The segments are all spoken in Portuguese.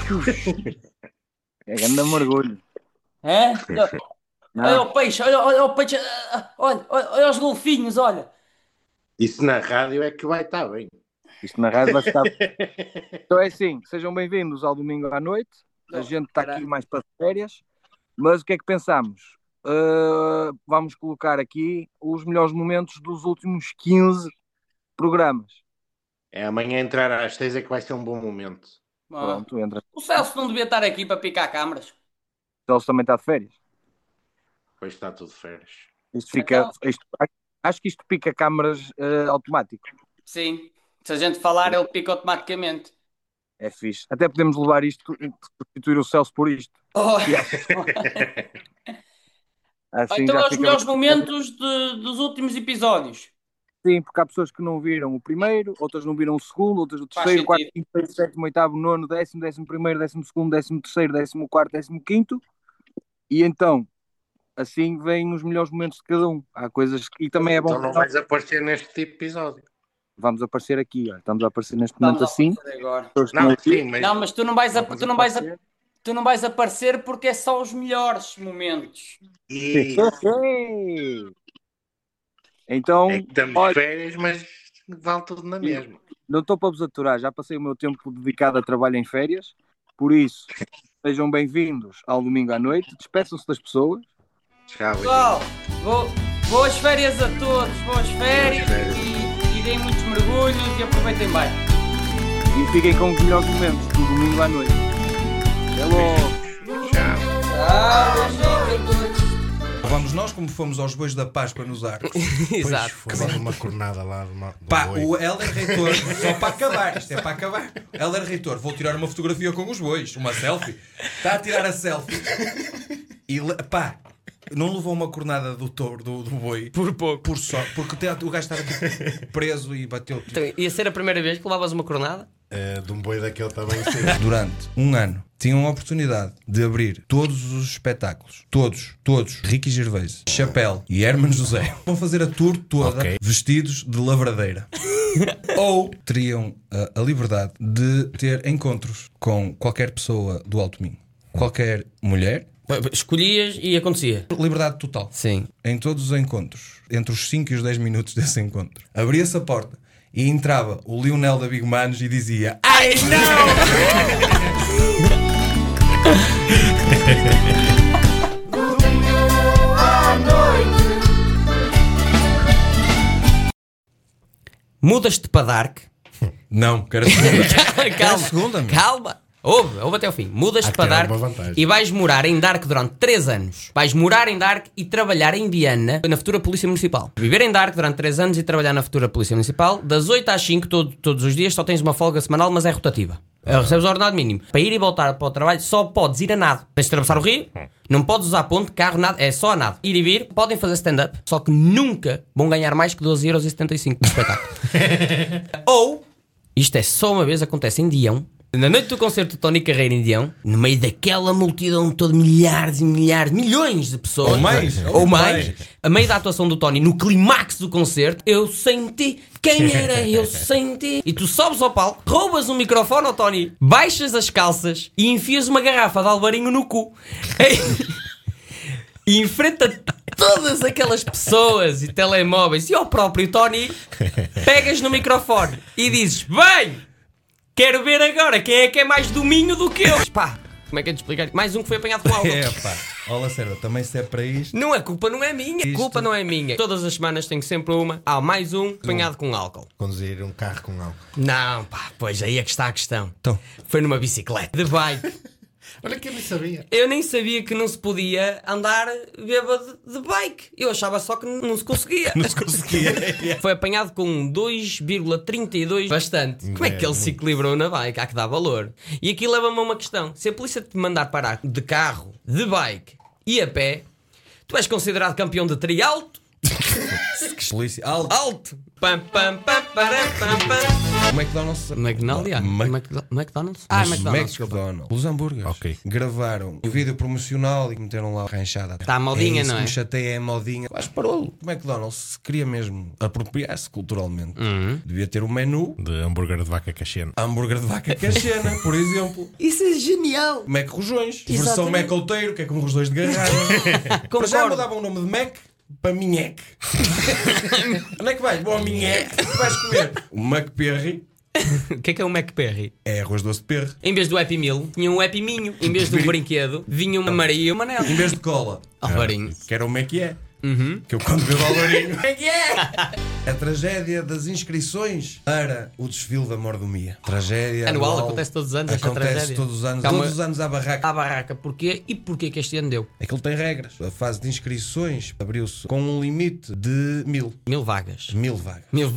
É grande mergulho. É? Olha Não, o peixe, olha o peixe, olha os golfinhos, olha. Isso na rádio é que vai estar bem. isto na rádio vai ficar. Então é assim, sejam bem-vindos ao domingo à noite. A Oh, gente está aqui caralho. mais para férias, mas o que é que pensamos? Vamos colocar aqui os melhores momentos dos últimos 15 programas. É amanhã entrar às 6 é que vai ser um bom momento. Ah. Pronto, entra. O Celso não devia estar aqui para picar câmaras. O Celso também está de férias. Depois está tudo de férias. Isto fica. Então, Acho que isto pica câmaras automático. sim, se a gente falar, ele pica automaticamente. É fixe. Até podemos levar isto e substituir o Celso por isto. Oh. E assim Então, já é os fica bem. melhores momentos dos últimos episódios. Sim, porque há pessoas que não viram o primeiro, outras não viram o segundo, outras o Faz terceiro, quarto, sentido. quinto, sexto, sétimo, oitavo, nono, décimo, 11º, 12º, 13º, 14º, 15º. E então, assim vêm os melhores momentos de cada um. Há coisas que... E também é bom Então que não nós vais aparecer neste episódio. vamos aparecer aqui. Olha, estamos a aparecer neste Estamos momento a assim. aparecer agora. Pessoas que Não, estão aqui, sim, mas Não, mas tu não vais, vamos aparecer. tu não vais aparecer porque é só os melhores momentos. e Então, é que estamos de olha, férias, mas vale tudo na mesma. não estou para vos aturar, já passei o meu tempo dedicado a trabalho em férias, por isso, sejam bem-vindos ao domingo à noite, despeçam-se das pessoas. Tchau, Pessoal, boas férias a todos, boas férias Boas férias. e deem muitos mergulhos e aproveitem bem. E fiquem com os melhores momentos do domingo à noite. Até logo! tchau. Tchau, beijinhos a todos. Vamos nós como fomos aos bois da Páscoa nos arcos. Exato. Foi lá numa cornada lá do Pá, boi. o Helder Reitor, só para acabar, isto é para acabar. Helder Reitor, vou tirar uma fotografia com os bois, uma selfie. Está a tirar a selfie e pá, não levou uma cornada do touro do boi Por pouco. por só, porque o gajo estava tipo, preso e bateu. Então, ia ser a primeira vez que levavas uma coronada? De um boi daquele tamanho sim. Durante um ano tinham a oportunidade de abrir todos os espetáculos, todos, Ricky Gervais, Chapelle e Herman José vão fazer a tour toda Ok. vestidos de lavradeira. Ou teriam a liberdade de ter encontros com qualquer pessoa do Alto Minho, qualquer mulher, Escolhias e acontecia. liberdade total. Sim. Em todos os encontros, entre os 5 e os 10 minutos desse encontro, abria-se a porta e entrava o Lionel da Big Manos e dizia: "Ai não!" Mudas-te para Dark. Não, quero a segunda. Calma, segunda, meu. calma. Ouve até ao fim. Mudas-te Há que para ter Dark alguma vantagem. e vais morar em Dark durante 3 anos. Vais morar em Dark e trabalhar em Viana, na futura Polícia Municipal. Viver em Dark durante 3 anos e trabalhar na futura Polícia Municipal. Das 8 às 5, todos os dias, só tens uma folga semanal, mas é rotativa. Recebes o ordenado mínimo. Para ir e voltar para o trabalho, só podes ir a nado. Tens de atravessar o rio, não podes usar ponte, carro, nada. É só a nado. Ir e vir, podem fazer stand-up, só que nunca vão ganhar mais que 12,75€ no espetáculo. Ou, isto é só uma vez, acontece em Dião. Na noite do concerto de Tony Carreira em Dião, no meio daquela multidão toda, milhares e milhares, milhões de pessoas. Ou mais. A meio da atuação do Tony, no clímax do concerto, eu senti quem era, eu senti. E tu sobes ao palco, roubas um microfone ao Tony, baixas as calças e enfias uma garrafa de alvarinho no cu. E enfrenta todas aquelas pessoas e telemóveis e ao próprio Tony, pegas no microfone e dizes: "Bem, quero ver agora quem é mais dominho do que eu." Pá, como é que é de explicar? Mais um que foi apanhado com álcool. É pá, olha sério, também se é para isto. Não, a culpa não é minha. A culpa não é minha. Todas as semanas tenho sempre uma. Há mais um apanhado com álcool. Conduzir um carro com álcool. Não, pá, pois aí é que está a questão. Então. Foi numa bicicleta de bike. Olha que eu nem sabia. Eu nem sabia que não se podia andar bêbado de bike. Eu achava só que não se conseguia. Não se conseguia. Foi apanhado com 2,32. Bastante. Como é que ele se equilibrou na bike? Há que dar valor. E aqui leva-me a uma questão. Se a polícia te mandar parar de carro, de bike e a pé, tu és considerado campeão de trialto? Polícia. Alto! Pam, pam, pam, param, pam, pam. O McDonald's. McDonald's? McDonald's? McDonald's, desculpa. McDonald's. Os hambúrgueres. Ok. Gravaram um vídeo promocional e meteram lá a ranchada. Está a modinha, isso não é? Que me chateia é a modinha. Mas parou. O McDonald's se queria mesmo apropriar-se culturalmente. Devia ter um menu. De hambúrguer de vaca cachena. Hambúrguer de vaca cachena, por exemplo. Isso é genial. Mac Rojões. Exatamente. Versão Mac Outeiro, que é como rojões de garrafa. Para já Concordo. mudavam o nome de Mac para Minhec. Onde é que vais? Bom, Minhec. O que vais comer? O McPerry. O que é um McPerry? É arroz doce de perro. Em vez do Happy Meal, tinha um Happy Minho. Em vez de um brinquedo, vinha uma Maria e uma Manel. Em vez de cola. Alvarinho. Que era o Mac é. Que eu quando bebo Alvarinho. A tragédia das inscrições para o desfile da mordomia. Tragédia Anual, acontece todos os anos esta Acontece tragédia. todos os anos. Calma. Todos os anos à barraca. À barraca, porquê e porquê que este ano deu? Aquilo tem regras. A fase de inscrições abriu-se com um limite de 1000. 1000 vagas. 1000 vagas. 1000.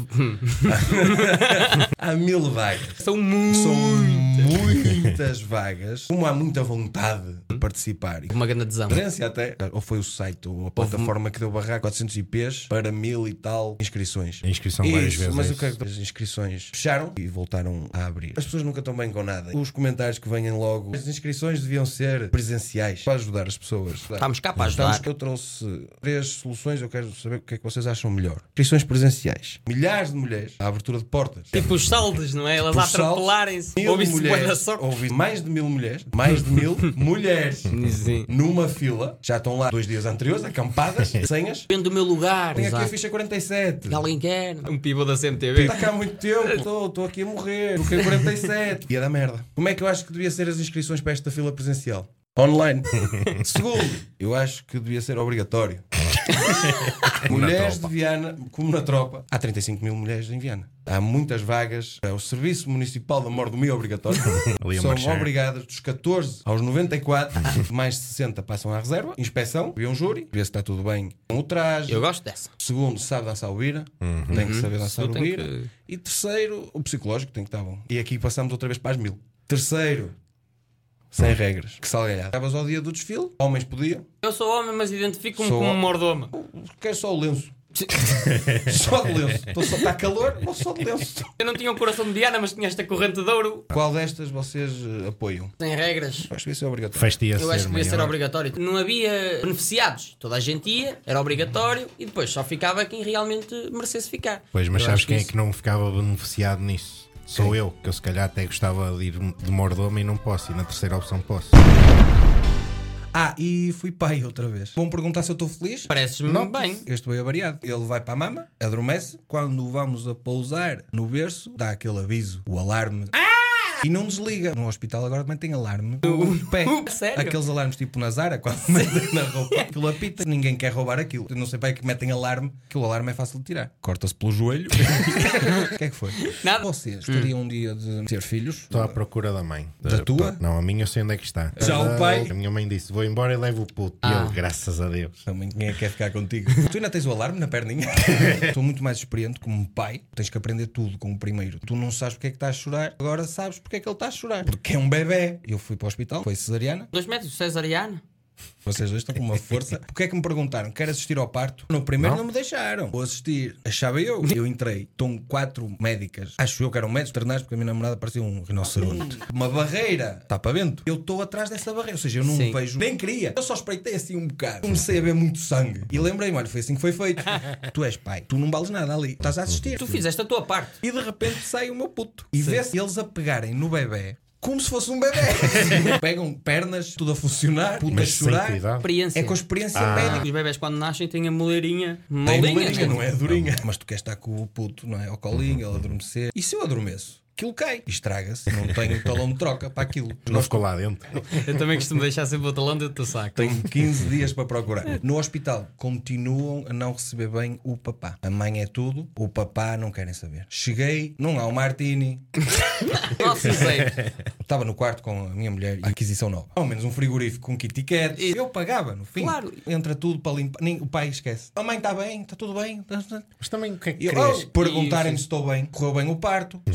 Há 1000 vagas. São muitos. São muitas vagas. Como há muita vontade de participar. Uma grande adesão. Referência até. Ou foi o site ou a plataforma que deu barraca 400 IPs para 1000 e tal inscrições. A inscrição várias vezes. Mas é o que é isso. que as inscrições fecharam e voltaram a abrir? As pessoas nunca estão bem com nada. Os comentários que vêm logo. As inscrições deviam ser presenciais para ajudar as pessoas. Estamos cá para ajudar. Eu trouxe 3 soluções. Eu quero saber o que é que vocês acham melhor. Inscrições presenciais. Milhares de mulheres. A abertura de portas. Tipo os saldos, não é? Elas a Por saltos, atrapelarem-se. 1000 Ouvi-se bué da mulheres. sorte. Ouvi mais de 1000 mulheres. Mais de 1000 mulheres. Sim. Numa fila. Já estão lá 2 dias anteriores, acampadas, senhas. Depende do meu lugar. Tem aqui a Exato. ficha 47. Alguém quer? Um pivô da CMTV. Está cá há muito tempo. Estou aqui a morrer. Fiquei 47. Ia da merda. Como é que eu acho que devia ser as inscrições para esta fila presencial? Online. Segundo, eu acho que devia ser obrigatório. Mulheres de Viana, como na tropa, há 35.000 mulheres em Viana. Há muitas vagas. É o Serviço Municipal da Mordomia obrigatório. Ali a São marchar. obrigadas dos 14 aos 94. Mais de 60 passam à reserva. Inspeção. Vê um júri. Vê se está tudo bem com o traje. Eu gosto dessa. Segundo, sabe dançar o bira. Tem que saber dançar o Tem bira. que- E terceiro, o psicológico tem que estar bom. E aqui passamos outra vez para as 1000. Terceiro, sem regras. Que salgalhado. Estavas ao dia do desfile. Homens podiam. Eu sou homem, mas identifico-me Sou como um homem. mordomo. Quero só o lenço. Só de lenço. Está calor, vou só de lenço. Eu não tinha o coração de Diana, mas tinha esta corrente de ouro. Qual destas vocês apoiam? Sem regras. Acho que isso é obrigatório. Festa ia Eu acho ser que devia ser maior. obrigatório. Não havia beneficiados. Toda a gente ia, era obrigatório e depois só ficava quem realmente merecesse ficar. Pois, mas Eu sabes acho quem é isso- que não ficava beneficiado nisso? Sou eu, que eu se calhar até gostava de ir de mordomo e não posso. E na terceira opção posso. E fui pai outra vez. Vão perguntar se eu estou feliz? Pareces-me Não, bem. Este veio avariado. Ele vai para a mama, adormece. Quando vamos a pousar no berço, dá aquele aviso, o alarme. E não desliga. No hospital agora também tem alarme. O pé. Sério? Aqueles alarmes tipo na Zara, quando metem na roupa. Aquilo apita. Ninguém quer roubar aquilo. Eu não sei para é que metem alarme. Aquilo alarme é fácil de tirar. Corta-se pelo joelho. O que é que foi? Nada. Vocês teriam um dia de ter filhos? Estou à procura da mãe. Da tua? Não, a minha eu sei onde é que está. Já o pai? A minha mãe disse: vou embora e levo o puto. E eu, graças a Deus. Também ninguém é que quer ficar contigo. Tu ainda tens o alarme na perninha? Estou muito mais experiente como pai. Tens que aprender tudo com o primeiro. Tu não sabes porque é que está a chorar. Agora sabes porque é que ele está a chorar. Porque é um bebê. Eu fui para o hospital. Foi cesariana. 2 metros, cesariana. Vocês dois estão com uma força. Porque é que me perguntaram? Quero assistir ao parto? No primeiro não me deixaram. Vou assistir. Achava eu. Eu entrei. Estão 4 médicas. Acho eu que eram médicos veterinários porque a minha namorada parecia um rinoceronte. Uma barreira. Está para vento. Eu estou atrás dessa barreira. Ou seja, eu não Sim. vejo. Nem queria. Eu só espreitei assim um bocado. Comecei a ver muito sangue. E lembrei-me, olha, foi assim que foi feito. Tu és pai. Tu não vales nada ali. Estás a assistir. Tu fizeste a tua parte. E de repente sai o meu puto. E vê-se eles a pegarem no bebê como se fosse um bebê. Pegam pernas, tudo a funcionar, puto a Mas sem chorar. cuidado. Experiência. É com a experiência médica. Os bebés quando nascem têm a moleirinha. Tem Molinha, moleirinha, né? não é durinha. Mas tu queres estar com o puto, não é? Ao colinho, ele adormecer. E se eu adormeço? Aquilo cai. E estraga-se. Não tenho talão de troca para aquilo. Não ficou lá dentro. Eu também costumo deixar sempre o talão dentro do saco. Tenho 15 dias para procurar. No hospital continuam a não receber bem o papá. A mãe é tudo, o papá não querem saber. Cheguei, não há um martini. Nossa, sei. Estava no quarto com a minha mulher e aquisição nova. Ao menos um frigorífico com Kitty Kat. Eu pagava, no fim. Claro. Entra tudo para limpar. O pai esquece. A mãe está bem, está tudo bem. Mas também o que é que E querias? perguntarem-me se estou bem. Correu bem o parto. Se não tenho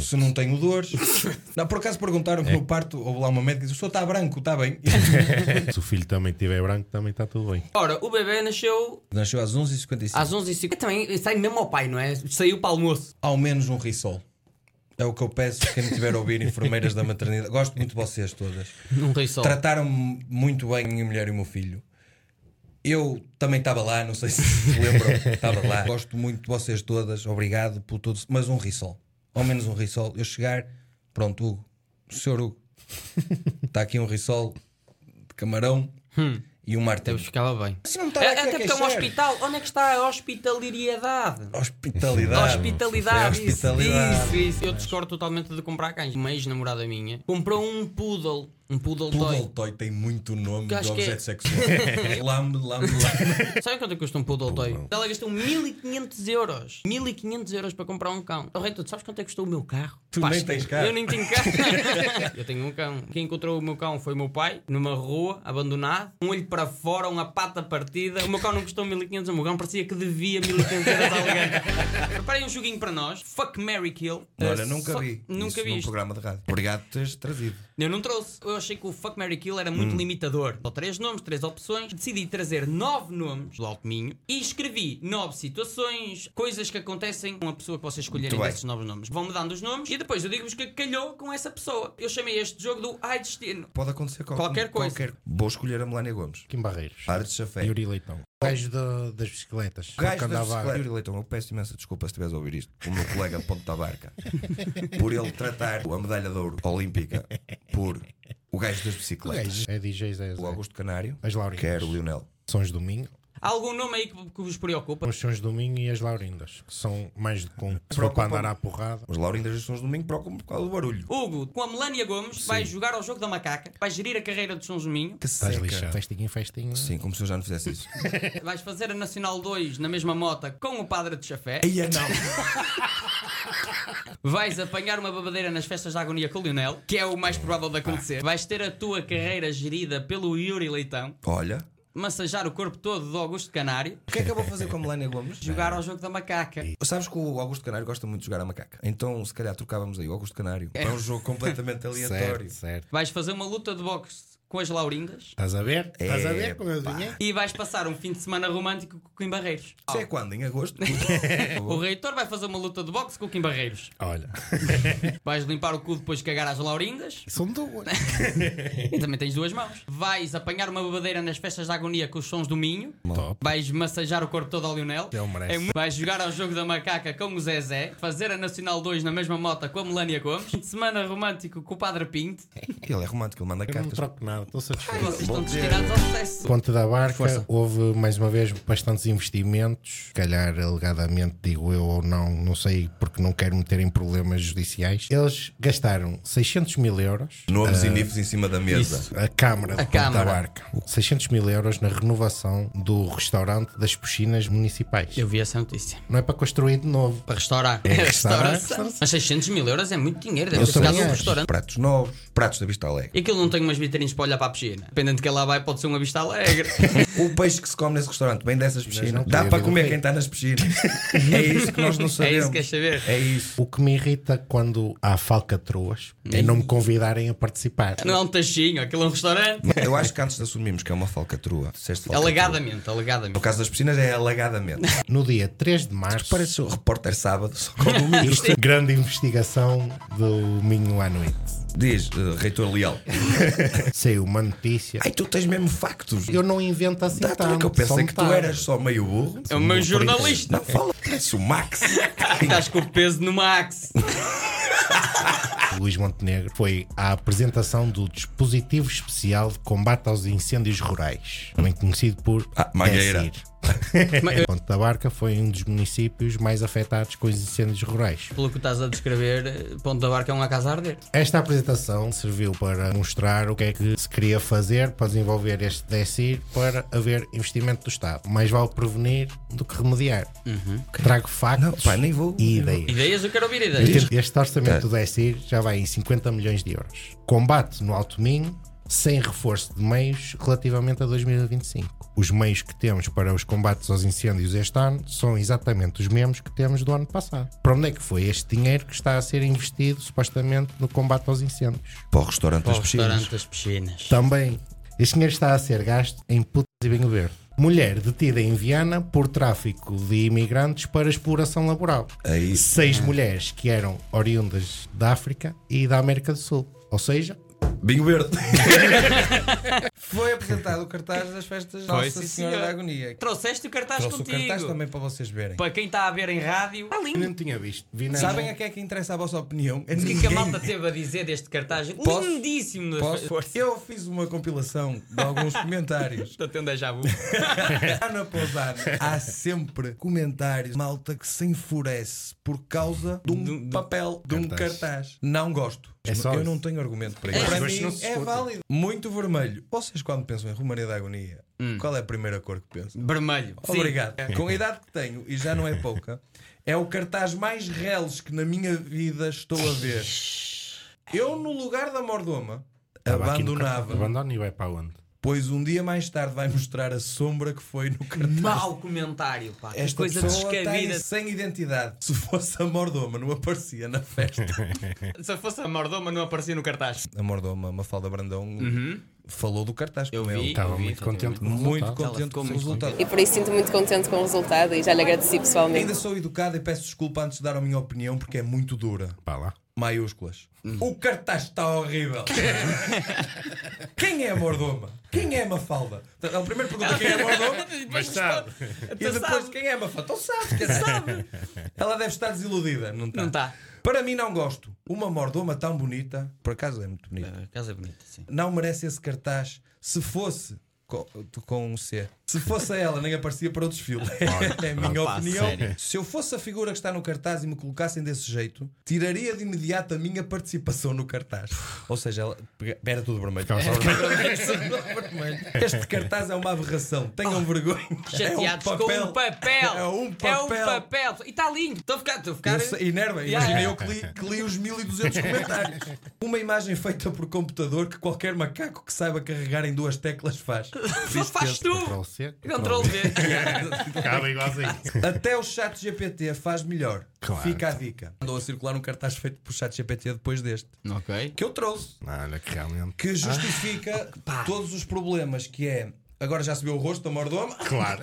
tenho dores. Não, por acaso perguntaram-me no parto, houve lá uma médica e disse: o senhor está branco, está bem. Se o filho também estiver branco, também está tudo bem. Ora, o bebê nasceu Nasceu às 11h55. às 11h50. Também sai mesmo ao pai, não é? Saiu para o almoço. Ao menos um risol. É o que eu peço, quem estiver a ouvir, enfermeiras da maternidade. Gosto muito de vocês todas. Não tem sol. Trataram-me muito bem a minha mulher e o meu filho. Eu também estava lá, não sei se lembram, estava lá. Gosto muito de vocês todas, obrigado por tudo. Mas um risol, ao menos um risol. Eu chegar, pronto, Hugo, Sr. Hugo, está aqui um risol de camarão e um martelo. Eu ficava bem. Assim não me estava aqui a Até porque é um queixar. hospital. Onde é que está a hospitalidade? Hospitalidade. Hospitalidade, É hospitalidade. isso. Eu discordo totalmente de comprar cães. Uma ex-namorada minha comprou um poodle. Um poodle Poodle toy. toy tem muito nome Que de acho que é- objeto sexual. Lambe. Sabe quanto é que custa um poodle toy? Ela gastou 1500 euros. 1500 euros para comprar um cão. Oh, Rei, tu sabes quanto é que custou o meu carro? Tu nem tens carro. Eu nem tenho carro. Eu tenho um cão. Quem encontrou o meu cão foi o meu pai, numa rua, abandonado. Um olho para fora, uma pata partida. O meu cão não custou 1500, o meu cão parecia que devia 1500 euros a alguém. Preparei um joguinho para nós. Fuck, Marry, Kill. Olha, nunca vi. Nunca isso vi num isto. programa de rádio. Obrigado por teres trazido. Eu não trouxe. Eu achei que o Fuck, Marry, Kill era muito limitador. Só 3 nomes, 3 opções. Decidi trazer 9 nomes do Alto Minho e escrevi 9 situações, coisas que acontecem com a pessoa que vocês escolherem Muito bem. desses novos nomes. Vão-me dando os nomes e depois eu digo-vos que calhou com essa pessoa. Eu chamei este jogo do Ai Destino. Pode acontecer Qualquer coisa. Vou escolher a Melania Gomes. Kim Barreiros. Ares de Chafé. Yuri Leitão. O gajo das bicicletas. O gajo que da andava- bicicleta. Yuri Leitão, eu peço imensa desculpa se estiveres a ouvir isto. O meu colega de Ponta da Barca. Por ele tratar a medalha de ouro olímpica por o gajo das O bicicletas. gajo é DJ Zé. O Augusto Canário. As Laurindas. Que era o Lionel. Sons de Domingo. Há algum nome aí que vos preocupa? Os Sons de Domingo e as Laurindas. Que são mais de com. Se for para andar à porrada. Os Laurindas e os Sons de Domingo preocupam por causa do barulho. Hugo, com a Melania Gomes, vai jogar ao jogo da macaca, vai gerir a carreira de São Minho, Que Estás seca. lixado. Festinha em festinha. Sim, como se eu já não fizesse isso. vais fazer a Nacional 2 na mesma mota com o Padre de Chafé, Ia não. vais apanhar uma babadeira nas festas da agonia com o Lionel, que é o mais provável de acontecer, vais ter a tua carreira gerida pelo Yuri Leitão, Olha. massajar o corpo todo do Augusto Canário, O que é que eu vou fazer com a Melania Gomes? jogar ao jogo da macaca. Sabes que o Augusto Canário gosta muito de jogar a macaca. Então, se calhar, trocávamos aí o Augusto Canário. É um jogo completamente aleatório. Certo. Vais fazer uma luta de boxe com as Laurindas Estás a ver? Estás a É, ver como eu adivinhei? e vais passar um fim de semana romântico com o Kim Barreiros. Isso é quando? Em agosto? O reitor vai fazer uma luta de boxe com o Kim Barreiros. Olha. Vais limpar o cu depois de cagar às Laurindas. São duas. E também tens 2 mãos. Vais apanhar uma babadeira nas festas da agonia com os sons do Minho. Top. Vais massajar o corpo todo ao Lionel. Ele merece. Vais jogar ao jogo da macaca com o Zezé. Fazer a Nacional 2 na mesma mota com a Melania Gomes. Fim de semana romântico com o Padre Pinto. Ele é romântico, ele manda Eu não cartas. troco nada. Estou satisfeito. Vocês estão destinados ao sucesso. Ponte da Barca, Força. houve mais uma vez bastantes investimentos, se calhar alegadamente, digo eu ou não sei porque não quero meter em problemas judiciais. Eles gastaram 600 mil euros, Nomes e nifes em cima da mesa. a Câmara de Ponte da Câmara. Barca, 600 mil euros na renovação do restaurante das piscinas municipais. Eu vi essa notícia. Não é para construir de novo. Para restaurar. É Restauração. Mas 600 mil euros é muito dinheiro. Deve Eu ter ficado também num acho. restaurante. Pratos novos, pratos da Vista Alegre. E aquilo não tem umas vitrines para olhar para a piscina. Dependendo de que ela vai, pode ser uma vista alegre. O peixe que se come nesse restaurante vem dessas piscinas. não Dá podia para ver comer o quê? quem está nas piscinas. É isso que nós não É sabemos. isso que queres saber? É isso. O que me irrita quando há falcatruas é não me convidarem a participar. Não é um tachinho, aquilo é um restaurante. Eu acho que antes de assumirmos que é uma falcatrua, disseste falcatrua. Alegadamente, No alegadamente. caso das piscinas é alegadamente. No dia 3 de março, Parece o repórter sábado, só com domingos. isto é grande investigação do Minho à noite. Diz, reitor Leal. Saiu uma notícia. Ai, tu tens mesmo factos. Eu não invento assim Tá, tanto. que eu pensei só que tu metade. eras só meio burro. É o meu jornalista. Não, fala, parece o Max. Estás com o peso no max. Luís Montenegro foi à apresentação do dispositivo especial de combate aos incêndios rurais, também conhecido por Mangueira. DECIR. Ponte da Barca foi um dos municípios mais afetados com os incêndios rurais. Pelo que estás a descrever, Ponte da Barca é uma casa a arder. Esta apresentação serviu para mostrar o que é que se queria fazer para desenvolver este DECIR para haver investimento do Estado. Mais vale prevenir do que remediar. Trago factos Não, pá, nem vou. e ideias. Ideias, eu quero ouvir ideias. Este orçamento do DECIR já vai em 50 milhões de euros. Combate no Alto Minho, sem reforço de meios relativamente a 2025. Os meios que temos para os combates aos incêndios este ano são exatamente os mesmos que temos do ano passado. Para onde é que foi este dinheiro que está a ser investido supostamente no combate aos incêndios? Para o restaurante das piscinas. Restaurante das piscinas. Também, este dinheiro está a ser gasto em putas e vinho verde. Mulher detida em Viana por tráfico de imigrantes para exploração laboral. Aí. 6 mulheres que eram oriundas da África e da América do Sul. Ou seja, Vinho verde. Foi apresentado o cartaz das festas Foi, Nossa sim, Senhora senhor. da Agonia. Trouxeste o cartaz Trouxe contigo. o cartaz também para vocês verem. Para quem está a ver em rádio, está eu lindo. não tinha visto. Vi na... Sabem a que é que interessa a vossa opinião? O que é que a malta teve a dizer deste cartaz? Posso? Lindíssimo. Posso? Eu fiz uma compilação de alguns comentários. Estou a ter um déjà vu. Ano após ano, há sempre comentários, malta que se enfurece por causa de um papel, de um cartaz. Não gosto. É só eu isso. não tenho argumento para isso. Mas Para gosto mim não se é escuta. válido. Muito vermelho. Vocês, quando pensam em Romaria da Agonia, qual é a primeira cor que pensam? Vermelho. Sim. Obrigado. Com a idade que tenho, e já não é pouca, é o cartaz mais reles que na minha vida estou a ver. Eu, no lugar da Mordoma, Estava aqui no cartaz. abandonava, Abandona e vai para onde? pois um dia mais tarde vai mostrar a sombra que foi no cartaz. Mau comentário, pá. Que Esta coisa pessoa descabida. tem sem identidade. Se fosse a Mordoma, não aparecia na festa. Se fosse a Mordoma, não aparecia no cartaz. A Mordoma, Mafalda Brandão, falou do cartaz. Eu com vi. ele. Estava muito contente com o Muito resultado. contente ficou com o muito resultado. E por isso sinto muito contente com o resultado e já lhe agradeci pessoalmente. Ainda sou educado e peço desculpa antes de dar a minha opinião porque é muito dura. Pá lá. Maiúsculas. O cartaz está horrível. Quem é a Mordoma? Quem é a Mafalda? A primeira pergunta quem é a Mordoma? Mas sabe. E depois quem é a Mafalda? Então sabe, quer sabe. Ela deve estar desiludida, não está? Não está. Para mim não gosto. Uma Mordoma tão bonita, por acaso é muito bonita, A casa é bonita, sim. não merece esse cartaz. Se fosse com um C, se fosse a ela, nem aparecia para o desfile. É a minha Pá, opinião. sério. Se eu fosse a figura que está no cartaz e me colocassem desse jeito, tiraria de imediato a minha participação no cartaz. Ou seja, ela era tudo vermelho. Ficava só Este cartaz é uma aberração. Tenham vergonha. Chateados com um papel. É um papel. E está lindo. Estou a ficar. Eu sei, enerva. Yeah. Imagina eu que li os 1200 comentários. Uma imagem feita por computador que qualquer macaco que saiba carregar em 2 teclas faz. Faz tu. Ctrl C. Ctrl V. Acaba igualzinho. Até o chat GPT faz melhor. Claro. Fica a dica. Andou a circular um cartaz feito por chat GPT depois deste. Ok. Que eu trouxe. Olha que realmente. Que justifica todos os problemas que é... Agora já se vê o rosto da Mordoma. Claro.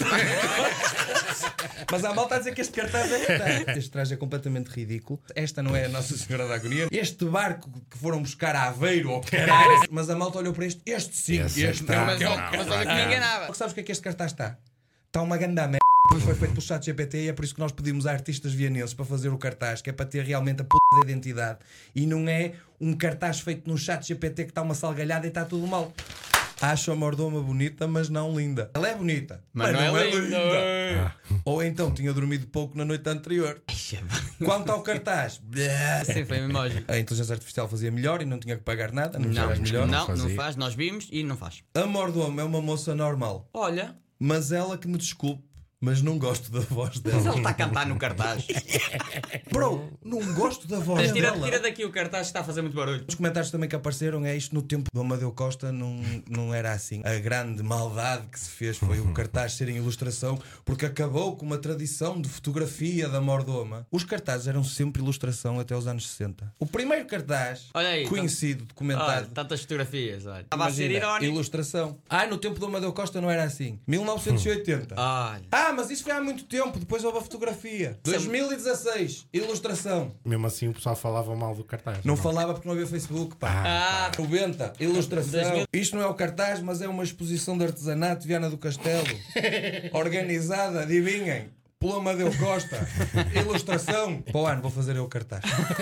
Mas a malta a dizer que este cartaz é... Este traje é completamente ridículo. Esta não é a Nossa Senhora da Agonia. Este barco que foram buscar a Aveiro ou caralho. Mas a malta olhou para este. Este sim. Esse Este está. é o Mas que é o- olha que me enganava. Sabes o que é que este cartaz está? Está uma ganda merda. Foi feito pelo chat GPT e é por isso que nós pedimos a artistas vianenses para fazer o cartaz, que é para ter realmente a p*** da identidade. E não é um cartaz feito no chat GPT que está uma salgalhada e está tudo mal. Acho a Mordoma bonita, mas não linda. Ela é bonita, mas não é linda. Ou então tinha dormido pouco na noite anterior. Quanto ao cartaz, Sim, foi a mesma lógica. a inteligência artificial fazia melhor e não tinha que pagar nada. Não, Não, faz melhor. não fazia. faz. Nós vimos e não faz. A Mordoma é uma moça normal, Olha, mas ela que me desculpe, mas não gosto da voz mas ele dela. está a cantar no cartaz. Bro, não gosto da voz Tira dela. daqui o cartaz que está a fazer muito barulho. Os comentários também que apareceram é isto no tempo do Amadeu Costa não era assim. A grande maldade que se fez foi o cartaz ser em ilustração porque acabou com uma tradição de fotografia da Mordoma. Os cartazes eram sempre ilustração até os anos 60. O primeiro cartaz Olha aí, conhecido, Olha, documentado, tantas fotografias. Olha. Estava a ser imagina, irónico. ilustração. No tempo do Amadeu Costa não era assim. 1980. Olha. Mas isso foi há muito tempo. Depois houve a fotografia. 2016, ilustração. Mesmo assim o pessoal falava mal do cartaz. Não falava porque não havia Facebook, pá. 90, ilustração. Isto não é o cartaz, mas é uma exposição de artesanato de Viana do Castelo. Organizada, adivinhem, pelo Amadeu Costa. Ilustração. Para o ano vou fazer eu o cartaz.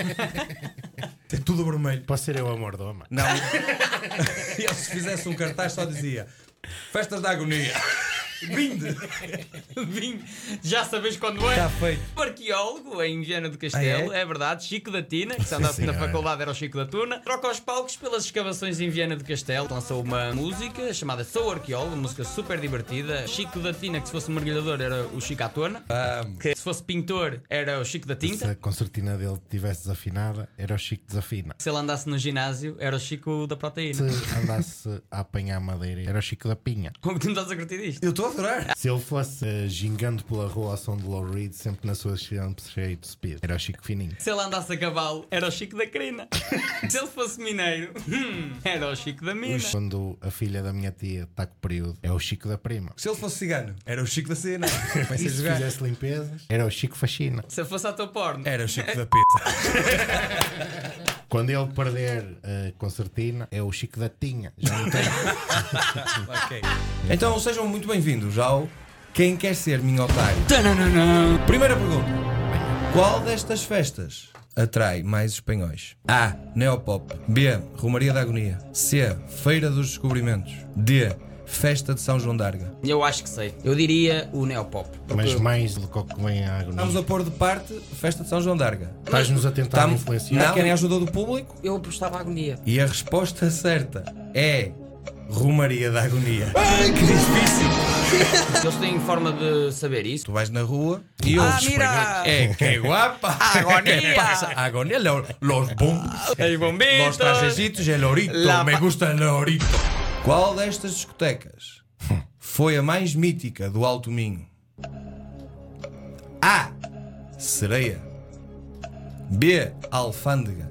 É tudo vermelho. Pode ser eu a Mordoma. Não. Eu se fizesse um cartaz só dizia Festas da Agonia. Vinde. Já sabes quando é? Está feito. O arqueólogo em Viana do Castelo, é verdade, Chico da Tina, que se andasse na senhora. faculdade era o Chico da Tuna. Troca os palcos pelas escavações em Viana do Castelo. Lançou uma música chamada Sou Arqueólogo, uma música super divertida. Chico da Tina, que se fosse mergulhador era o Chico à Tona. Que se fosse pintor era o Chico da Se Tinta. a concertina dele estivesse desafinada, era o Chico desafina. Se ele andasse no ginásio era o Chico da Proteína. Se andasse a apanhar madeira, era o Chico da pinha. Como tu não estás a curtir disto? Eu estou a adorar. Se ele fosse gingando pela rua ao som de Lou Reed, sempre na sua sempre cheio de speed, era o Chico fininho. Se ele andasse a cavalo, era o Chico da Crina. Se ele fosse mineiro, era o Chico da Mina. Quando a filha da minha tia está com o período, é o Chico da prima. Se ele fosse cigano, era o Chico da cena. Comecei E a se jogar. fizesse limpezas, era o Chico faxina. Se ele fosse ator porno, Era o Chico da pizza. Quando ele perder a concertina, é o Chico da tinha. Já não tem. Ok. Então sejam muito bem-vindos ao Quem Quer Ser Minhotário. Tananana. Primeira pergunta: qual destas festas atrai mais espanhóis? A. Neopop. B. Romaria da Agonia. C. Feira dos Descobrimentos. D. Festa de São João d'Arga. Eu acho que sei. Eu diria o Neopop. Mas mais do que vem a Vamos agonia. a pôr de parte Festa de São João d'Arga. Estás-nos a tentar Estamos- influenciar. Não, querem a ajuda do público? Eu apostava a agonia. E a resposta certa é Romaria da Agonia. Ai, que difícil! Eles têm forma de saber isso. Tu vais na rua e ouves mira! que guapa! Agonia! ¿Qué pasa? Agonia, los bombos, El bombito. los trajecitos y el lorito. La Me pa- gusta el lorito. Qual destas discotecas foi a mais mítica do Alto Minho? A. Sereia. B. Alfândega.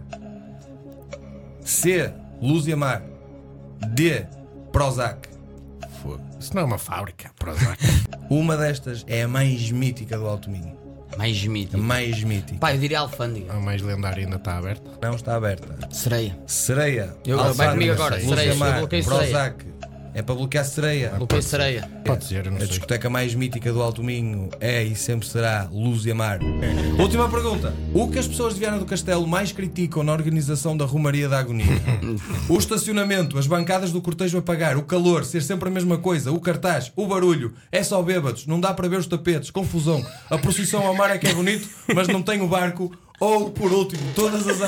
C. Luz e Mar. D. Prozac. Fogo. Isso não é uma fábrica, Prozac. Uma destas é a mais mítica do Alto Minho. Mais A mítico. mais mítica. Pá, eu diria alfândega. A mais lendária ainda está aberta. Não está aberta. Sereia. Sereia. Vai comigo agora. Luz Sereia. e Mar, Eu bloqueio sereia. Prozac. É para bloquear sereia. Bloqueio sereia. Pode ser, eu não A sei. discoteca mais mítica do Alto Minho é e sempre será Luz e Mar. Última pergunta. O que as pessoas de Viana do Castelo mais criticam na organização da Romaria da Agonia? O estacionamento, as bancadas do cortejo a pagar, o calor, ser sempre a mesma coisa, o cartaz, o barulho, é só bêbados, não dá para ver os tapetes, confusão, a procissão ao mar é que é bonito, mas não tem o barco. Ou, por último, todas as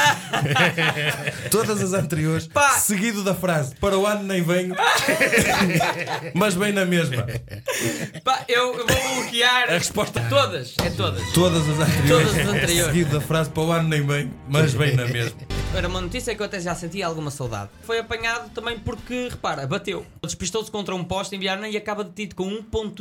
anteriores, Pá. seguido da frase para o ano nem venho, mas bem na mesma. Pá, eu vou bloquear. A resposta Todas. É todas. todas as Todas as anteriores. seguido da frase para o ano nem venho, mas bem na mesma. Era uma notícia que eu até já sentia alguma saudade. Foi apanhado também porque, repara, bateu. Despistou-se contra um poste em Viana e acaba detido com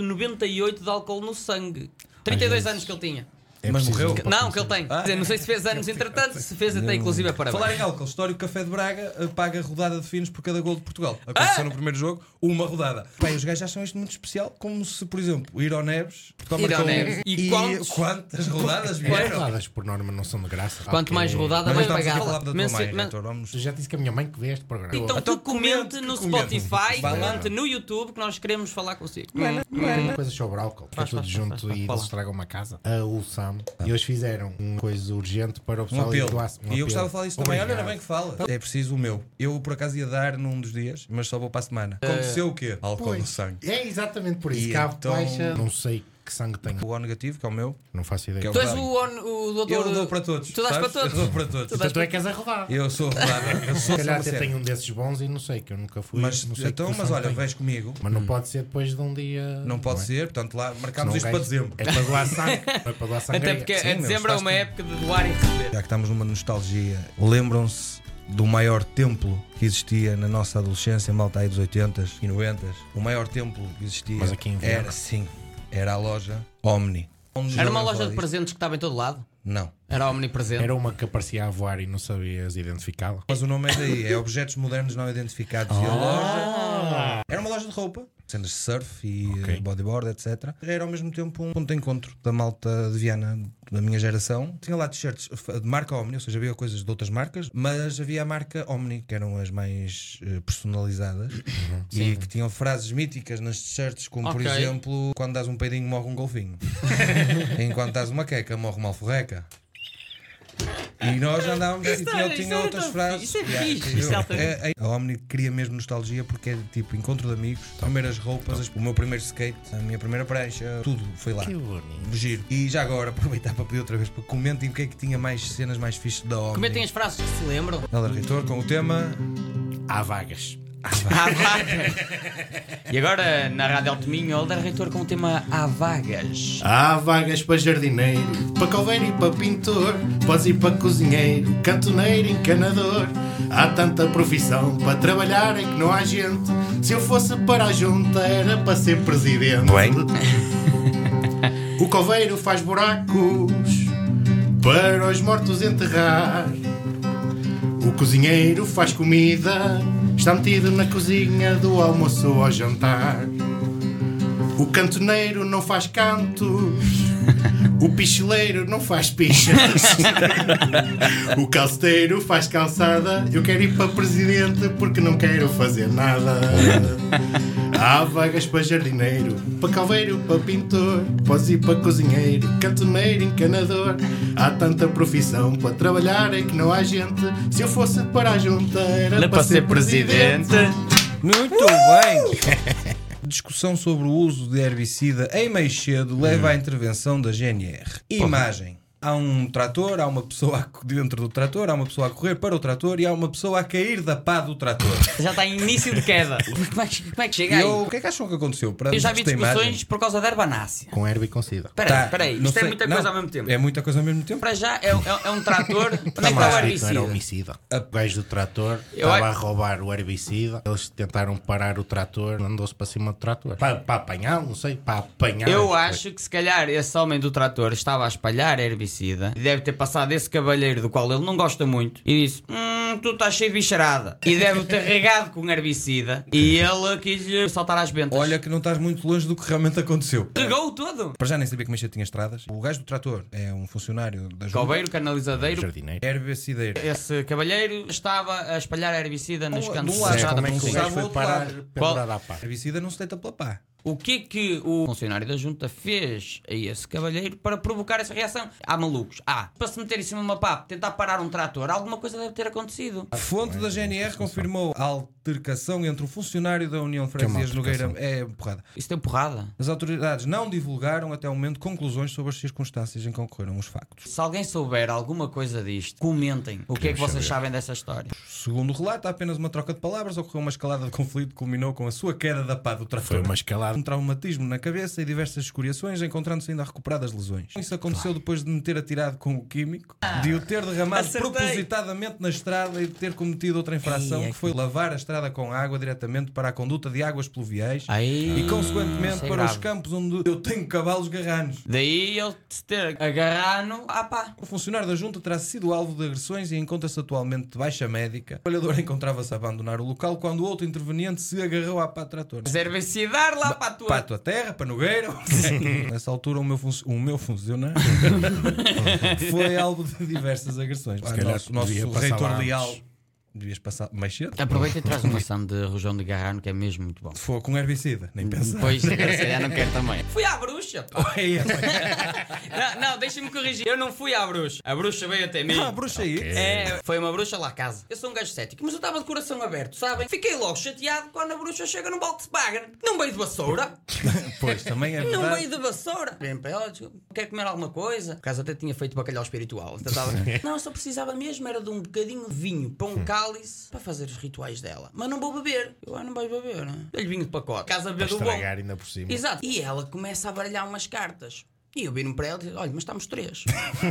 1,98 de álcool no sangue. 32 anos que ele tinha. É Mas preciso morreu? um Não, que ele tem. Quer dizer, não sei se fez anos entretanto, se fez até inclusive a parabéns. Falar em álcool, histórico Café de Braga paga rodada de finos por cada gol de Portugal. Aconteceu no primeiro jogo, uma rodada. Pai, os gajos acham isto muito especial, como se, por exemplo, ir ao Neves, Portugal Ir ao marcou Neves. E quantos? quantas rodadas vieram? Rodadas por norma não são de graça. Quanto mais rodada, Mas mais estamos aqui a falar pagada. da tua mãe, Reitor, vamos... Eu já disse que a minha mãe que vê este programa. Então Então tu comente comente, no comente. Spotify, Vai lá. comente no YouTube que nós queremos falar consigo. Tem coisas sobre álcool, que é Faz, tudo faz, junto faz, e faz, eles fala. estragam uma casa. A USAM. E eles fizeram uma coisa urgente para o Um pessoal apelo. doar-se. E eu gostava de falar isso também. Olha, Obrigado. ainda bem que fala. É preciso o meu. Eu, por acaso, ia dar num dos dias, mas só vou para a semana. Aconteceu o quê? Álcool no Pois, sangue. é exatamente por isso. E Que há então- baixa. Não sei que sangue tem. O O negativo, que é o meu. Não faço ideia. Que é Tu és Vai. o doutor. Eu dou para todos. Tu dás sabes? para todos. Eu dou para todos. Tu dás Tu é que és a rodar. Eu sou rodada. Eu sou Se calhar até sério. tenho um desses bons e não sei, que eu nunca fui. Mas, não sei então, que mas sangue olha, tem. vais comigo. Mas não pode ser depois de um dia. Não pode é? ser, portanto lá marcámos Senão isto o para gajo- dezembro. É para doar sangue. É para doar sangue. Até porque Sim, a meu, dezembro é uma estás época de doar e receber. Já que estamos numa nostalgia, lembram-se do maior templo que existia na nossa adolescência, malta aí dos 80s e 90s. O maior templo que existia Mas aqui em Viana? era, sim, era a loja Omni. Era uma loja de presentes que estava em todo lado. Não. Era omnipresente. Era uma que aparecia a voar e não sabias identificá-la. Mas o nome é daí, é Objetos Modernos Não Identificados. E a loja era uma loja de roupa, cenas de surf e Ok. bodyboard, etc. Era ao mesmo tempo um ponto de encontro da malta de Viana da minha geração. Tinha lá t-shirts de marca Omni, ou seja, havia coisas de outras marcas, mas havia a marca Omni, que eram as mais personalizadas e que tinham frases míticas nas t-shirts, como por Ok. exemplo, quando dás um peidinho morre um golfinho. Enquanto dás uma queca morre uma alforreca. E nós andávamos e eu tinha outras frases. Isso é fixe. Isso é altamente. A Omni cria mesmo nostalgia porque é tipo encontro de amigos, primeiras roupas, o meu primeiro skate, a minha primeira prancha, tudo foi lá. Que bonito. Giro. E já agora aproveitar para pedir outra vez para comentem o que é que tinha mais cenas mais fixes da Omni. Comentem as frases que se lembram. Helder Reitor com o tema Há vagas. Há vagas. E agora na Rádio Alto Minho, Helder Reitor com o tema Há vagas. Há vagas para jardineiro, para coveiro e para pintor. Podes ir para cozinheiro, cantoneiro, encanador. Há tanta profissão para trabalhar é que não há gente. Se eu fosse para a junta era para ser presidente. Bem. O coveiro faz buracos para os mortos enterrar. O cozinheiro faz comida, está metido na cozinha do almoço ao jantar. O cantoneiro não faz cantos, o picheleiro não faz pichas. O calceteiro faz calçada, eu quero ir para presidente porque não quero fazer nada. Há vagas para jardineiro, para calveiro, para pintor. Podes ir para cozinheiro, cantoneiro, encanador. Há tanta profissão para trabalhar é que não há gente. Se eu fosse para a junta era para ser presidente. Muito bem! Discussão sobre o uso de herbicida em Meixedo leva à intervenção da GNR. Imagem. Há um trator, há uma pessoa dentro do trator, há uma pessoa a correr para o trator e há uma pessoa a cair da pá do trator. Já está em início de queda. Como é que chega aí? O que é que acham que aconteceu? Eu já vi discussões por causa da erbanácea. Com herbicida. Espera aí, isto é muita coisa ao mesmo tempo. É muita coisa ao mesmo tempo? Para já é um trator. Onde é que está o Não era herbicida? homicida. O gajo do trator estava a roubar o herbicida. Eles tentaram parar o trator, andou-se para cima do trator. Para apanhar, não sei, para apanhar. Eu acho que se calhar esse homem do trator estava a espalhar herbicida e deve ter passado esse cavalheiro do qual ele não gosta muito e disse: tu estás cheio de bicharada. E deve ter regado com herbicida e ele quis saltar às bentas. Olha que não estás muito longe do que realmente aconteceu. Regou tudo. Para já nem sabia que Meixedo tinha estradas. O gajo do trator é um funcionário da junta. Coveiro, canalizadeiro, jardineiro. Herbicideiro. esse cavalheiro estava a espalhar herbicida nos cantos do da lado. estrada. Como é que o Funcionário. gajo foi parar pendurado à pá? Herbicida não se deita pela pá. O que o funcionário da junta fez a esse cavalheiro para provocar essa reação? Há malucos. Para se meter em cima de uma pá, tentar parar um trator, alguma coisa deve ter acontecido. A fonte da GNR confirmou a altercação entre o funcionário da União de Freguesias Nogueira. É porrada. Isso tem porrada. As autoridades não divulgaram até o momento conclusões sobre as circunstâncias em que ocorreram os factos. Se alguém souber alguma coisa disto, comentem o que é que vocês sabem dessa história. Segundo o relato, há apenas uma troca de palavras, ocorreu uma escalada de conflito que culminou com a sua queda da pá do trator. Foi uma escalada. Um traumatismo na cabeça e diversas escoriações, encontrando-se ainda recuperadas lesões. Isso aconteceu depois de me ter atirado com o químico, de o ter derramado Acertei. propositadamente na estrada e de ter cometido outra infração, que foi lavar a estrada com água diretamente para a conduta de águas pluviais e, consequentemente, isso é para grave. os campos onde eu tenho cavalos garranos. Daí ele se ter agarrado à pá. O funcionário da junta terá sido alvo de agressões e encontra-se atualmente de baixa médica. O trabalhador encontrava-se a abandonar o local quando outro interveniente se agarrou à pá do trator. Herbicidar lá para a tua. Para a tua terra, para Nogueira. Nessa altura o meu funcionário foi alvo de diversas agressões. Nosso reitor leal. Devias passar mais cedo. Aproveita e traz uma maçã de rojão de garrano que é mesmo muito bom. Foi com herbicida, nem pensar. Pois, agora se calhar não quero também. Fui à bruxa. Pô. Não, deixa-me corrigir. Eu não fui à bruxa. A bruxa veio até mim. A bruxa aí? Foi uma bruxa lá a casa. Eu sou um gajo cético, mas eu estava de coração aberto, sabem? Fiquei logo chateado quando a bruxa chega no Volkswagen. Não veio de vassoura. Pois, também é verdade. Não veio de vassoura. Vem para ela, quer comer alguma coisa? Por acaso até tinha feito bacalhau espiritual. Não, só precisava mesmo era de um bocadinho de vinho para um cálice para fazer os rituais dela. Mas não vou beber. Eu não vais beber, né? Dei-lhe vinho de pacote. Casa beber do bom. Estragar ainda por cima. Exato. E ela começa a baralhar umas cartas. E eu viro-me para ela e digo: olha, mas estamos 3.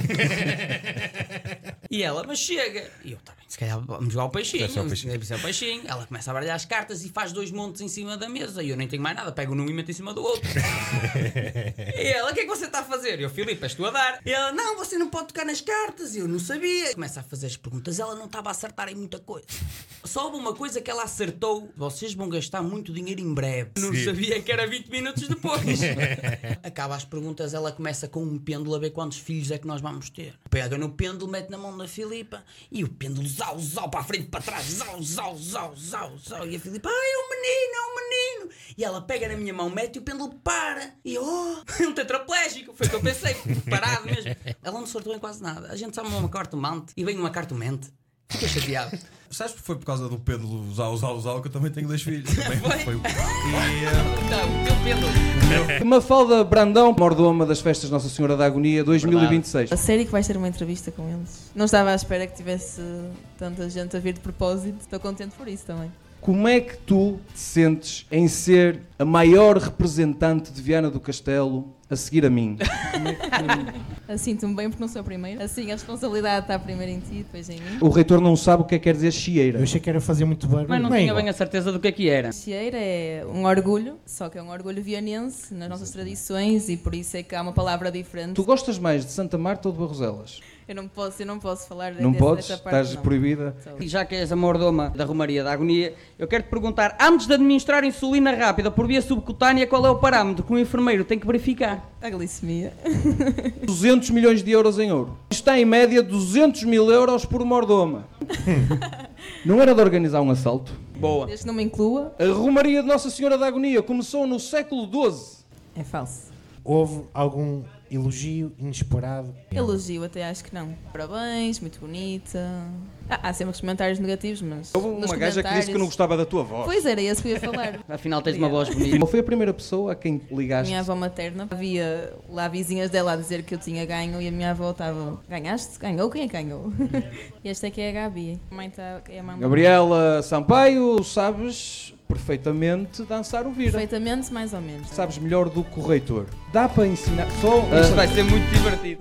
E ela, mas chega. E eu, tá bem, se calhar vamos jogar o peixinho. Deve ser o peixinho. Ela começa a baralhar as cartas e faz 2 montes em cima da mesa. E eu nem tenho mais nada. Pego num e meto em cima do outro. E ela, o que é que você está a fazer? E eu, Filipe, és tu a dar. E ela, não, você não pode tocar nas cartas. E eu não sabia. Começa a fazer as perguntas. Ela não estava a acertar em muita coisa. Só houve uma coisa que ela acertou: vocês vão gastar muito dinheiro em breve. Não sabia que era 20 minutos depois. Acaba as perguntas, ela começa com um pêndulo a ver quantos filhos é que nós vamos ter. Pega no pêndulo, mete na mão da Filipa e o pêndulo zau, zau, para a frente, para trás, zau, zau, zau, zau, zau. E a Filipa, é um menino, menino. E ela pega na minha mão, mete e o pêndulo para. E eu, um tetraplégico. Foi o que eu pensei, parado mesmo. Ela não sortou em quase nada. A gente chama uma cartomante e vem uma cartomante. Fiquei chateado. Sabes que foi por causa do Pedro usar que eu também tenho 2 filhos. Também foi. Não, o teu pêndulo. Mafalda Brandão, mordoma das festas Nossa Senhora da Agonia 2026. A sério que vais ter uma entrevista com eles? Não estava à espera que tivesse tanta gente a vir de propósito. Estou contente por isso também. Como é que tu te sentes em ser a maior representante de Viana do Castelo a seguir a mim? Sinto-me bem porque não sou a primeira. Assim, a responsabilidade está primeiro em ti, depois em mim. O reitor não sabe o que é que quer dizer chieira. Eu achei que era fazer muito barulho. Mas não tinha bem a certeza do que era. Chieira é um orgulho, só que é um orgulho vianense nas nossas tradições e por isso é que há uma palavra diferente. Tu gostas mais de Santa Marta ou de Barroselas? Eu não posso falar Não podes? dessa parte. Estás proibida? E já que és a mordoma da Romaria da Agonia, eu quero te perguntar, antes de administrar insulina rápida por via subcutânea, qual é o parâmetro que um enfermeiro tem que verificar? A glicemia. 200 milhões de euros em ouro. Está em média 200 mil euros por mordoma. Não era de organizar um assalto? Boa. Desde que não me inclua. A Romaria de Nossa Senhora da Agonia começou no século XII. É falso. Houve algum elogio inesperado? Elogio até acho que não. Parabéns, muito bonita. Há sempre os comentários negativos, mas Houve nos uma gaja que disse que não gostava da tua voz. Pois era, esse que eu ia falar. Afinal tens uma voz bonita. Qual foi a primeira pessoa a quem ligaste? Minha avó materna. Havia lá vizinhas dela a dizer que eu tinha ganho e a minha avó estava... Ganhaste? Ganhou? Quem é que ganhou? E esta aqui é a Gabi. A mãe é a mamãe. Gabriela Sampaio, sabes perfeitamente dançar o vira. Perfeitamente, mais ou menos. Sabes melhor do que o reitor. Dá para ensinar... Só... Isto vai ser muito divertido.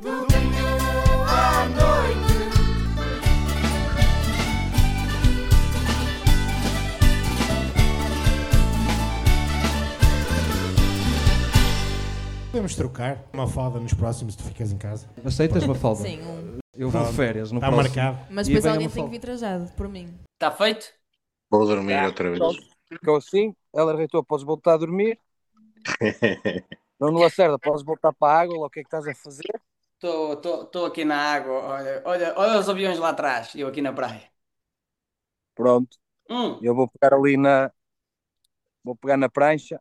Podemos trocar uma falda nos próximos se tu ficas em casa. Aceitas, Mafalda? Sim, Eu vou de férias no Está próximo. marcado. Mas E depois vem a alguém tem Mafalda. que vir trajado, por mim. Está feito? Vou dormir outra vez. Ficou assim. Ela, reitor, podes voltar a dormir. Não Lacerda, podes voltar para a água. Lá, o que é que estás a fazer? Estou aqui na água. Olha os aviões lá atrás. E eu aqui na praia. Pronto. Eu vou pegar ali na... Vou pegar na prancha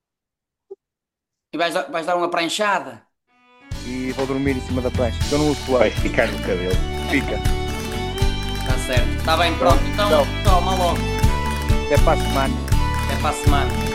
E vais dar uma pranchada. e vou dormir em cima da prancha. Eu não uso Vai toalha. ficar no cabelo. Fica. Está certo. Está bem, pronto. Então, toma logo. Até para a semana. Até para a semana.